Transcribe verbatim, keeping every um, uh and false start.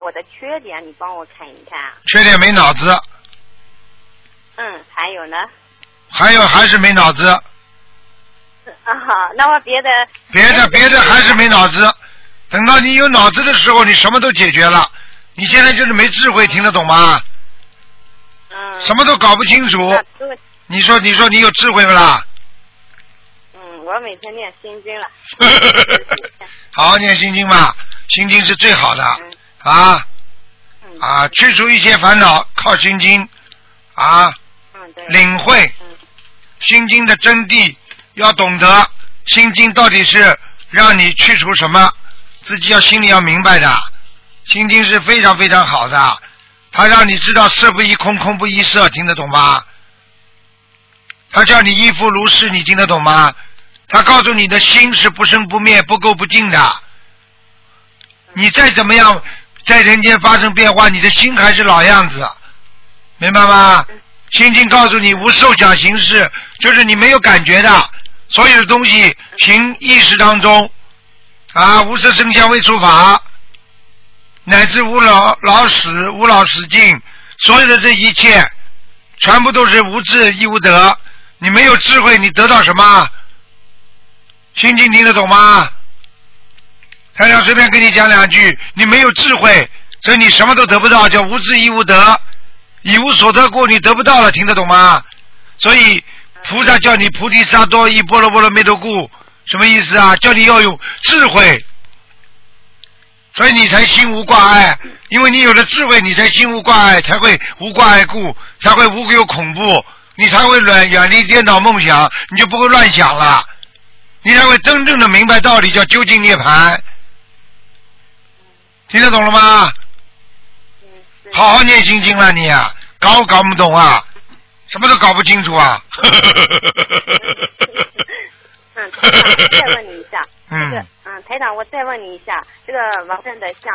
我的缺点，你帮我看一看。 缺点没脑子。 嗯，还有呢？ 还有还是没脑子。 啊好，那我别的。 别的别的还是没脑子。等到你有脑子的时候，你什么都解决了。你现在就是没智慧，听得懂吗？ 嗯。 什么都搞不清楚。你说你说你有智慧不啦？ 嗯，我每天念心经了。 好好念心经吧，心经是最好的、嗯、啊、嗯、啊，去除一切烦恼靠心经啊、 嗯、对， 领会、嗯、心经的真谛，要懂得心经到底是让你去除什么，自己要心里要明白的。心经是非常非常好的，它让你知道色不异空，空不异色，听得懂吗？它叫你依复如是，你听得懂吗？他告诉你的心是不生不灭不垢不净的，你再怎么样在人间发生变化，你的心还是老样子，明白吗？心经告诉你无受想行识，就是你没有感觉的，所有的东西行意识当中啊，无色声香味触法，乃至无老老死无老死尽，所有的这一切全部都是无智亦无得。你没有智慧，你得到什么？心经听得懂吗？台长随便跟你讲两句，你没有智慧，所以你什么都得不到，叫无智亦无得，以无所得故，你得不到了，听得懂吗？所以菩萨叫你菩提萨埵依般若波罗蜜多故，什么意思啊？叫你要有智慧，所以你才心无挂碍，因为你有了智慧，你才心无挂碍，才会无挂碍故，才会无有恐怖，你才会远远离颠倒梦想，你就不会乱想了，你才会真正的明白道理，叫究竟涅槃。听得懂了吗？好好念心经了你啊，搞搞不懂啊，什么都搞不清楚啊。 嗯，台长，再问你一下， 嗯， 这个，嗯，台长，我再问你一下，这个王震的像